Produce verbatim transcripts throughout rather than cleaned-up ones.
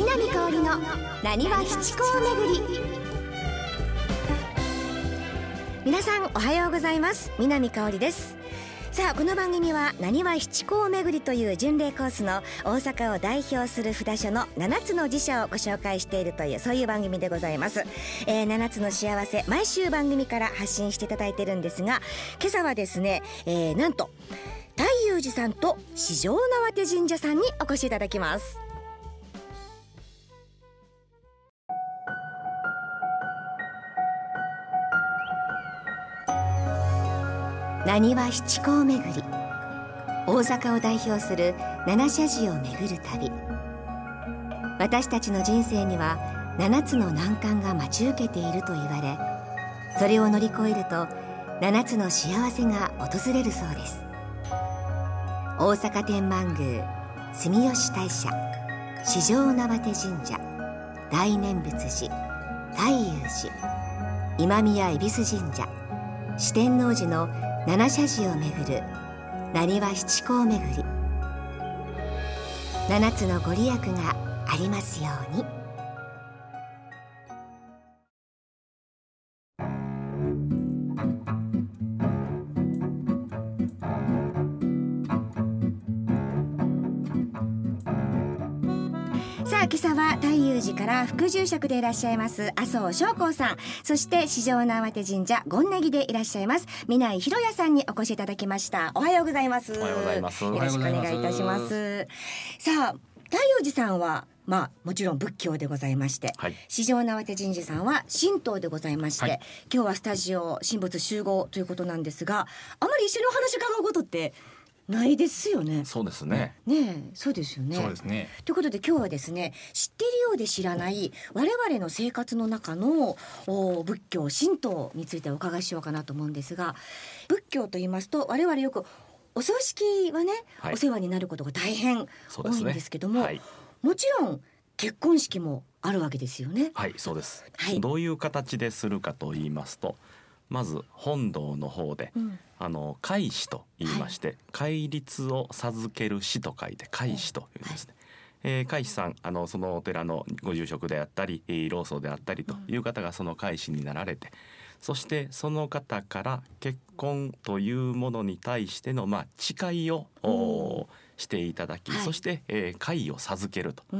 南香織のなにわ七甲巡り。皆さんおはようございます。南香織です。さあ、この番組はなにわ七甲巡りという巡礼コースの大阪を代表する札所のななつの寺社をご紹介しているという、そういう番組でございます。えー、ななつの幸せ、毎週番組から発信していただいているんですが、今朝はですね、えー、なんと太遊寺さんと四条畷神社さんにお越しいただきます。なにわ七甲巡り、大阪を代表する七社寺を巡る旅。私たちの人生には七つの難関が待ち受けていると言われ、それを乗り越えると七つの幸せが訪れるそうです。大阪天満宮、住吉大社、四条畷神社、大念仏寺、太遊寺、今宮恵比寿神社、四天王寺の七社寺を巡るなにわ七甲巡り。七つのご利益がありますように。さあ、今朝は太遊寺から副住職でいらっしゃいます麻生翔光さん、そして四条畷神社権ネギでいらっしゃいます南井博也さんにお越しいただきました。おはようございます。 おはようございます。 よろしくお願いいたします。さあ、太遊寺さんはまあ、もちろん仏教でございまして、はい、四条畷神社さんは神道でございまして、はい、今日はスタジオ神仏集合ということなんですが、あまり一緒にお話伺うことってないですよね。 そうですね。 ねえ、そうですよね。 そうですね。 ということで今日はですね、知っているようで知らない我々の生活の中の仏教神道についてお伺いしようかなと思うんですが、仏教と言いますと我々よくお葬式はね、はい、お世話になることが大変多いんですけども、ね、はい、もちろん結婚式もあるわけですよね。 はい、そうです、はい、どういう形でするかと言いますと、まず本堂の方で、うん、あの戒司と言いまして、はい、戒律を授ける司と書いて戒司というんですね。はい、えー、戒司さん、あのそのお寺のご住職であったり老僧であったりという方がその戒司になられて、うん、そしてその方から結婚というものに対しての、まあ、誓いを、うん、していただき、はい、そして、えー、戒を授けると、うん、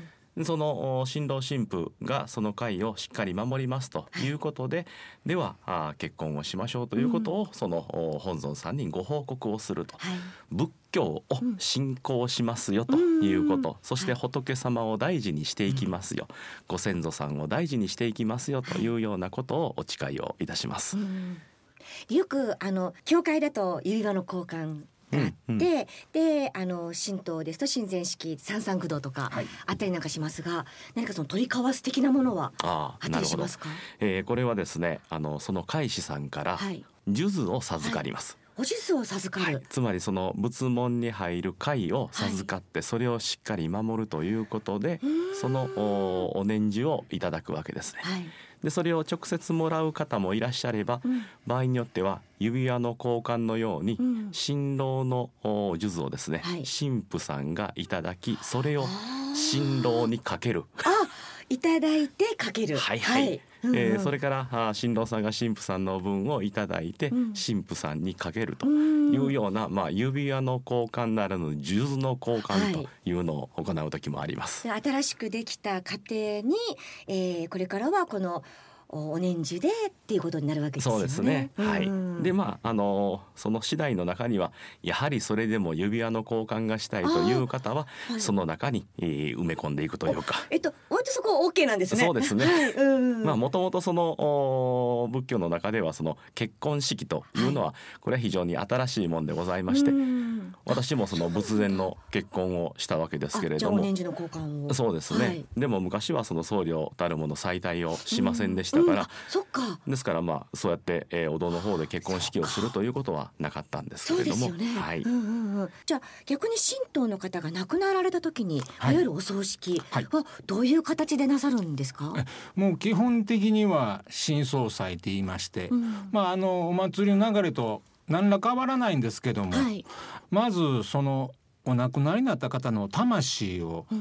その新郎新婦がその戒をしっかり守りますということで、はい、ではあ結婚をしましょうということを、うん、その本尊さんにご報告をすると、はい、仏教を信仰しますよということ、うん、そして仏様を大事にしていきますよ、はい、ご先祖さんを大事にしていきますよというようなことをお誓いをいたします。うん、 よくあの教会だと指輪の交換があって、うんうん、であの神道ですと神前式三三九度とかあったりなんかしますが、はい、何かその取り交わす的なものはあったりしますか？ えー、これはですね、あのその戒司さんから数珠を授かります。はいはい、お数珠を授かる、はい、 つまりその仏門に入る戒を授かって、それをしっかり守るということで、はい、その お, お念珠をいただくわけですね。はい、でそれを直接もらう方もいらっしゃれば、うん、場合によっては指輪の交換のように、うん、新郎の数珠をですね、はい、神父さんがいただき、それを新郎にかける。 あ、いただいてかける。 はいはい、はい、うんうん、えー、それから新郎さんが神父さんの分をいただいて、うん、神父さんにかけるというような、まあ、指輪の交換ならぬ数珠の交換というのを行う時もあります。 はい、新しくできた家庭に、えー、これからはこのお年次でっていうことになるわけですよね。 そうですね、はい、でまああのその次第の中にはやはりそれでも指輪の交換がしたいという方は、はい、その中に、えー、埋め込んでいくというか、 えっと割とそこ OK なんですね。 そうですね、はい、うん、まあもともとその仏教の中ではその結婚式というのは、はい、これは非常に新しいもんでございまして、うん、私もその仏前の結婚をしたわけですけれども、 じゃあお年次の交換を。 そうですね、はい、でも昔はその僧侶たるもの再戴をしませんでしたから、うん、 そっか、 ですからまあそうやって、えー、お堂の方で結婚式をするということはなかったんですけれども、 そうですよね、 はい、 うんうんうん、じゃあ逆に神道の方が亡くなられた時に、はい、いわゆるお葬式はどういう形でなさるんですか？はい、 もう基本的には神葬祭と言いまして、うん、まああのお祭りの流れと何ら変わらないんですけども、はい、まずそのお亡くなりになった方の魂を、うん、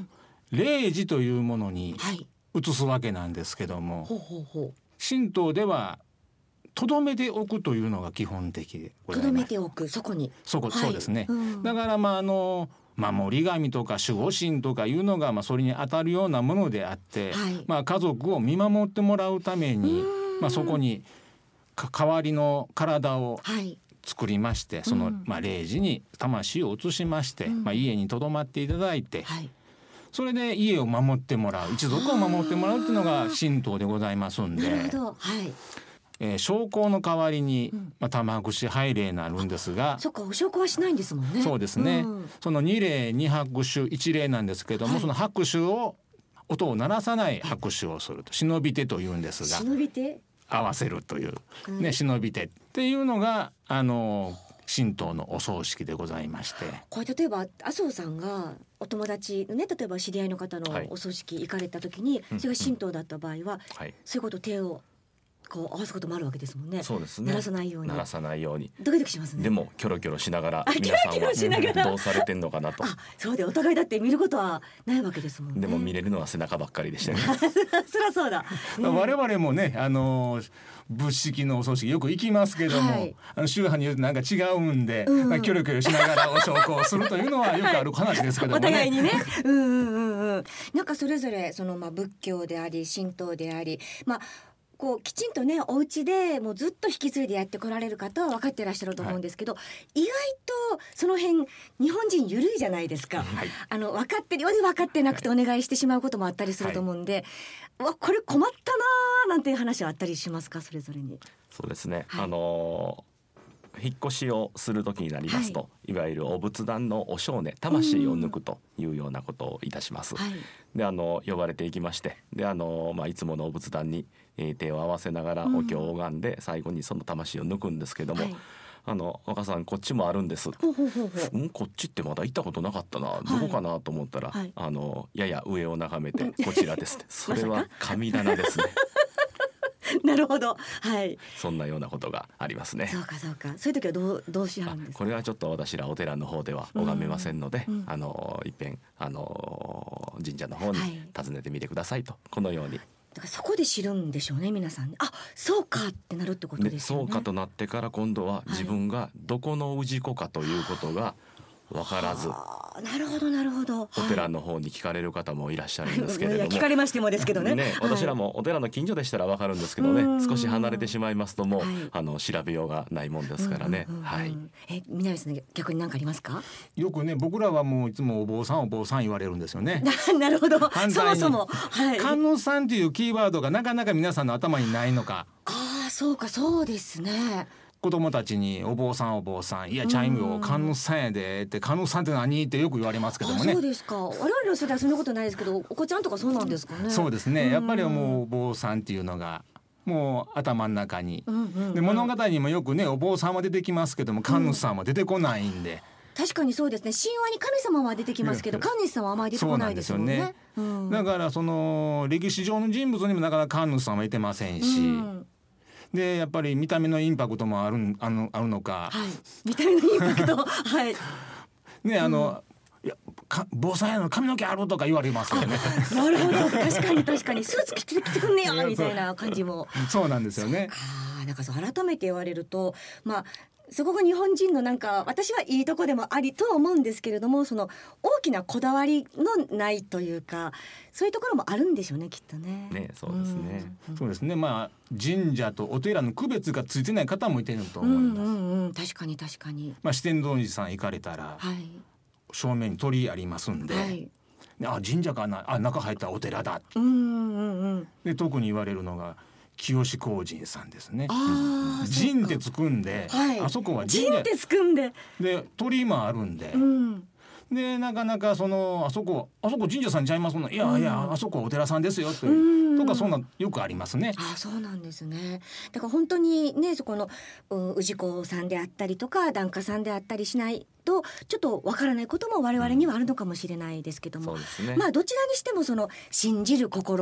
霊寺というものにはい、 移すわけなんですけども、 ほうほうほ神道ではとどめておくというのが基本的でう。とどございます。 めておく、そこに。 そこ、 はいそうですね、 うん、 だからまああの守り神とか守護神とかいうのがまあそれに当たるようなものであって、 はい、 まあ、家族を見守ってもらうために、まあ、そこに代わりの体をはい作りまして、その、 うんまあ、霊寺に魂を移しまして、 うんまあ、家にとどまっていただいて、 はい、 それで家を守ってもらう、一族を守ってもらうっていうのが神道でございますんで、 なるほど、はい、 えー焼香の代わりに、 うんまあ、玉串拝礼になるんですが、 そっか、お証拠はしないんですもんね。 そうですね、 うんそのに礼に拍手いち礼なんですけども、 はいその拍手を音を鳴らさない拍手をすると忍び手というんですが、 忍びて、 合わせるという、 うんね、忍び手っていうのがあの神道のお葬式でございまして、 これ例えば麻生さんがお友達のね、例えば知り合いの方のはいお葬式行かれた時に、それが神道だった場合は、 はい、 そういうこと手をこう合わすこともあるわけですもんね。 そうですね。 鳴らさないように。 鳴らさないように。 ドキドキしますね。 でもキョロキョロしながらあ皆さんキョロキョロしながらはどうされてんのかなと。 あ、そうで、お互いだって見ることはないわけですもんね。 でも見れるのは背中ばっかりでしたね。 そりゃそうだ、ね、 我々もねあの仏式のお葬式よく行きますけども、 はい、 あの宗派によってなんか違うんで、 うんうんまあ、キョロキョロしながらお焼香をするというのはよくある話ですけどもね、 お互いにね、うんうんうんうん、なんかそれぞれそのまあ仏教であり神道であり、まあこうきちんとねお家でもうずっと引き継いでやってこられる方は分かってらっしゃると思うんですけど、はい、意外とその辺日本人緩いじゃないですか、はい、あの分かってるようで分かってなくてお願いしてしまうこともあったりすると思うんで、はい、わこれ困ったなーなんていう話はあったりしますか、それぞれに。 そうですね、 はい、 あのー引っ越しをする時になりますと、はい、いわゆるお仏壇のお正念、魂を抜くというようなことをいたします、はい、であの呼ばれていきまして、であの、まあ、いつものお仏壇に、えー、手を合わせながらお経を拝んで、最後にその魂を抜くんですけども、はい、あの若さんこっちもあるんです。 ほうほうほうほう、 うん、こっちってまだ行ったことなかったな、はい、どこかなと思ったら、はい、あのやや上を眺めてこちらですそれは神棚ですねなるほど、はい、 そんなようなことがありますね。 そうかそうか、そういう時はどうどうしはるんですか。 これはちょっと私らお寺の方では拝めませんので、 うんうん、 あの一遍あの神社の方に訪ねてみてくださいと、はい、このように。 だからそこで知るんでしょうね、皆さん。あ、そうかってなるってことですよね。 そうかとなってから今度は自分がどこの氏子かということが分からず、 はあ、なるほどなるほど、 お寺の方に聞かれる方もいらっしゃるんですけれども、 いや聞かれましてもですけどね、 ね、私らもお寺の近所でしたら分かるんですけどね、 はい、 少し離れてしまいますともう、 はい、 あの調べようがないもんですからね、 うんうんうんうん、 はい、 え南さん逆に何かありますか。 よくね僕らはもういつもお坊さんお坊さん言われるんですよねなるほど、そもそも、はい、 観音さんというキーワードがなかなか皆さんの頭にないのか。 ああ、そうか、そうですね。 子供たちにお坊さんお坊さん、いやチャイムを観音さんやでって観音さんって何ってよく言われますけどもね。 あ、そうですか。我々の世代はそんなことないですけど、お子ちゃんとかそうなんですかね。 そうですね、やっぱりもうお坊さんっていうのがもう頭の中に、 うんうんうん、 で物語にもよくねお坊さんは出てきますけども観音さんは出てこないんで、 うん、確かにそうですね。神話に神様は出てきますけど神主さんはあまり出てこないですもんね。そうなんですよね、うん、 だからその歴史上の人物にもなかなか観音さんはいてませんし、うん、でやっぱり見た目のインパクトもある、あの、あるのか、 はい、見た目のインパクトはいね、あの、うん、いやか坊さんやの髪の毛あるとか言われますよねなるほど、確かに確かにスーツ着てきてくんねやみたいな感じもそうなんですよね。 あ、なんかそう改めて言われると、まあそこが日本人のなんか私はいいとこでもありとは思うんですけれども、その大きなこだわりのないというか、そういうところもあるんでしょうね、きっとね。 ね、そうですね、 うん、 そうですね。まあ神社とお寺の区別がついてない方もいてると思います、 うんうんうん、確かに確かに。 まあ四天王寺さん行かれたら、はい、正面に鳥居ありますんで、はい、あ神社かな、あ中入ったらお寺だ、 うんうんうん、 で特に言われるのが清志光神さんですね。 あ神ってつくんで、はい、あそこは神ってつくんで、 で鳥居もあるんで、うん、でなかなかそのあそこあそこ神社さんちゃいますもん、いやいや、うん、あそこお寺さんですよという、とかそんなよくありますね。 あ、そうなんですね。だから本当にね、そこの氏子さんであったりとか檀家さんであったりしないとちょっとわからないことも我々にはあるのかもしれないですけども、 うん、そうですね、 まあどちらにしてもその信じる心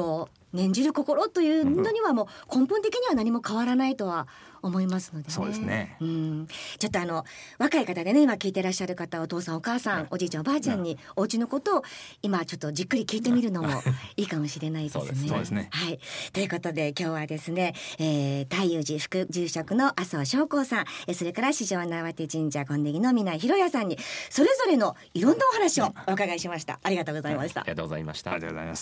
念じる心というのにはもう根本的には何も変わらないとは思いますのでね。 そうですね、 うん、ちょっとあの若い方でね今聞いてらっしゃる方、お父さんお母さん、おじいちゃんおばあちゃんにお家のことを今ちょっとじっくり聞いてみるのもいいかもしれないですね。 そうですね、 はい、ということで今日はですね、えー、大雄寺副住職の麻生昌光さん、えそれから四条畷神社金ネギの南井博也さんにそれぞれのいろんなお話をお伺いしました。ありがとうございました。 ありがとうございました。 ありがとうございます。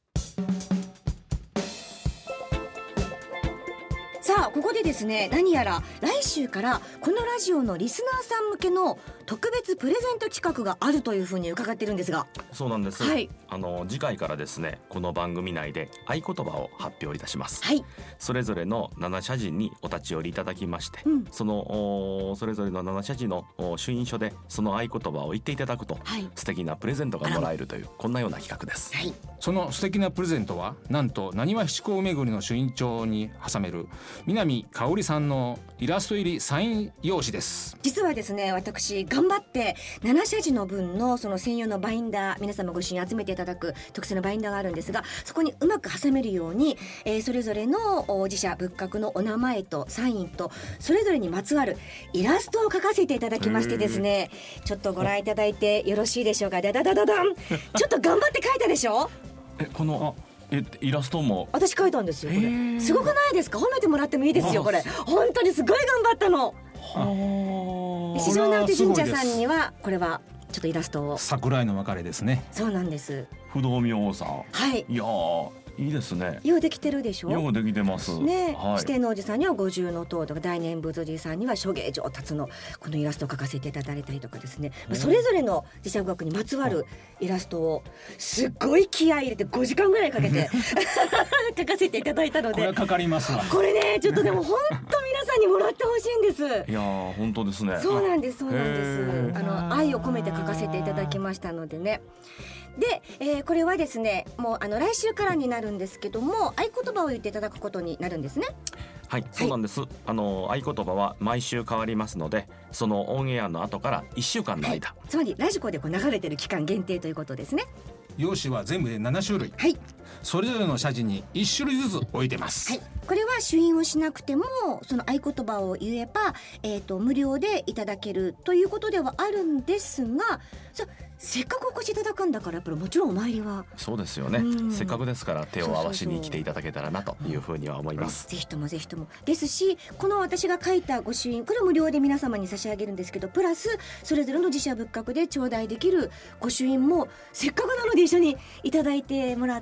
さあここでですね、何やら来週からこのラジオのリスナーさん向けの特別プレゼント企画があるというふうに伺ってるんですが。 そうなんです、 はい、 あの次回からですねこの番組内で合言葉を発表いたします、 はい、 それぞれの七社寺にお立ち寄りいただきまして、うん、そのそれぞれの七社寺の朱印書でその合言葉を言っていただくと、はい、素敵なプレゼントがもらえるというこんなような企画です、はい、 その素敵なプレゼントはなんとなにわ七甲巡りの朱印帳に挟める南香織さんのイラスト入りサイン用紙です。 実はですね私頑張って七社寺の分のその専用のバインダー、皆様ご朱印集めていただく特製のバインダーがあるんですが、そこにうまく挟めるように、えー、それぞれの寺社仏閣のお名前とサインとそれぞれにまつわるイラストを描かせていただきましてですね、ちょっとご覧いただいてよろしいでしょうか。ダダダダダンちょっと頑張って描いたでしょ。 えこのえイラストも私描いたんですよ。これすごくないですか。褒めてもらってもいいですよ。これ本当にすごい頑張ったの。四条畷神社さんにはこれはちょっとイラストを。 桜井の別れですね。 そうなんです。 不動明王さん、 はい、 いやいいですね。 ようできてるでしょ。 ようできてますね、 はい、 四天王寺さんには五重塔とか大念仏寺さんには諸芸上達のこのイラストを描かせていただいたりとかですね、それぞれの寺社仏閣にまつわるイラストをすっごい気合い入れてごじかんぐらいかけて描かせていただいたので、 これはかかりますわ。 これねちょっとでも本当皆さんにもらってほしいんです。 いや本当ですね。 そうなんですそうなんです。あの愛を込めて描かせていただきましたのでね。で、えー、これはですねもうあの来週からになるんですけども合言葉を言っていただくことになるんですね。 はい、そうなんです、はい、あの合言葉は毎週変わりますのでそのオンエアの後からいっしゅうかんの間、はい、 つまりラジコでこう流れてる期間限定ということですね。 用紙は全部でななしゅるい、はい、それぞれの社寺にいっしゅるいずつ置いてます、 はい、これは朱印をしなくてもその合言葉を言えば、えーと、無料でいただけるということではあるんですが、させっかくお越しいただくんだからやっぱりもちろんお参りはそうですよね、うん、せっかくですから手を合わしに来ていただけたらなというふうには思います。 ぜひともぜひともですし、この私が書いた御朱印これ無料で皆様に差し上げるんですけど、プラスそれぞれの寺社仏閣で頂戴できる御朱印もせっかくなので一緒にいただいてもらって、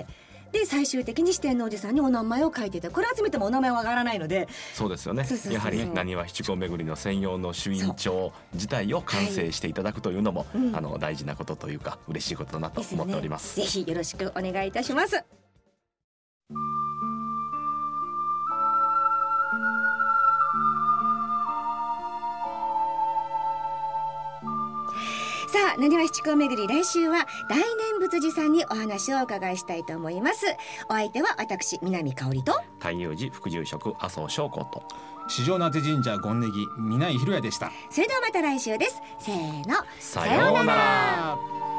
で最終的に四天王寺さんにお名前を書いていただく。これ集めてもお名前は上がらないので。 そうですよね。そうそうそうそう、やはりなにわ七甲巡りの専用の朱印帳自体を完成していただくというのも、はい、あの大事なことというか嬉しいことだなと思っております。 ぜひよろしくお願いいたします。さあ、なにわ七甲巡り、来週は大念仏寺さんにお話をお伺いしたいと思います。お相手は私南香織と大雄寺副住職麻生昌光と四条畷神社権ネギ南井博也でした。 それではまた来週です。せーの、 さようなら。